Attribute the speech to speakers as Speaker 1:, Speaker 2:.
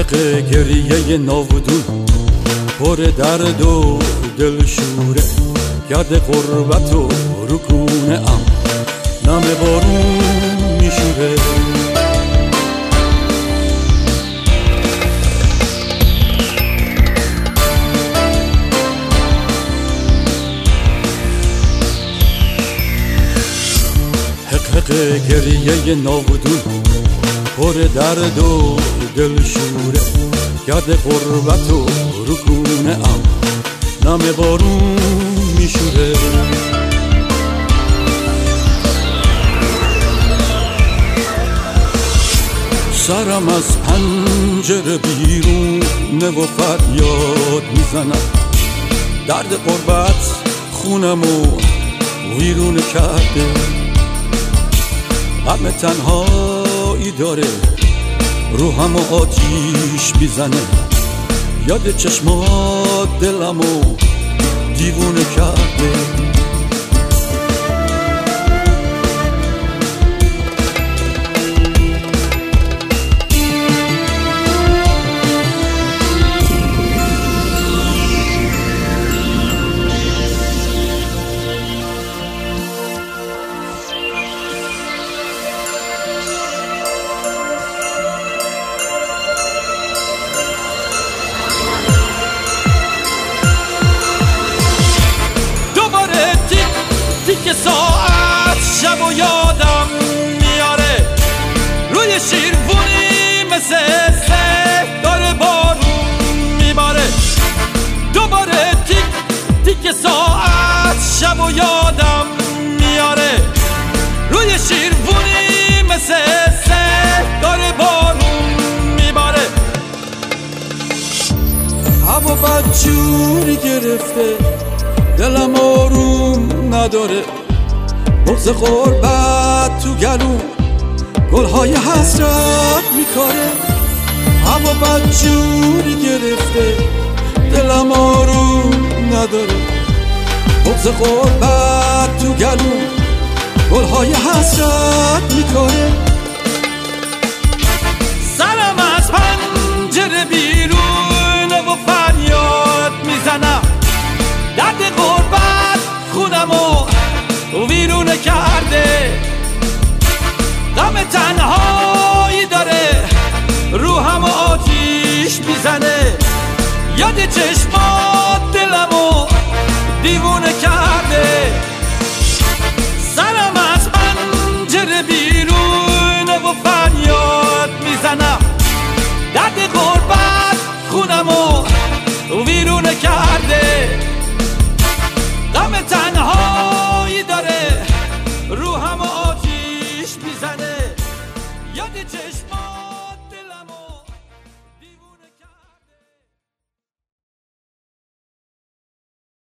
Speaker 1: حق گریه ناودون پر درد و دلشوره، گرد غربت و رکونه ام نم بارون میشوره. حق گریه ناودون پر درد و دلشوره، گرد غربت و رکونه ام نم بارون میشوره. سرم از پنجره بیرونه و فریاد میزنم، درد غربت خونمو ویرونه کرده. غم تنهایی داره روحمو آتیش میزنه، یاد چشمات دلمو دیوونه کرده.
Speaker 2: تیک ساعت شب و یادم میاره، روی شیرفونی مثل سه داره بارون میباره. دوباره تیک ساعت شب و یادم میاره، روی شیرفونی مثل سه داره بارون میباره.
Speaker 1: هوا بدجوری گرفته، دلم آروم نداره، بغض غربت تو گلوم گلهای حسرت میکاره. هوا بدجوری گرفته، دلم آروم نداره، بغض غربت تو گلوم گلهای حسرت میکاره.
Speaker 2: سرم از پنجره بیرونه و فریاد میزنم، درد غربت خونمو ویرونه کرده. غم تنهایی داره روحمو آتیش میزنه، یاد چشمات دلمو دیوونه کرده. سرم از پنجره بیرونه و فریاد میزنم، درد غربت خونمو ویرونه کرده.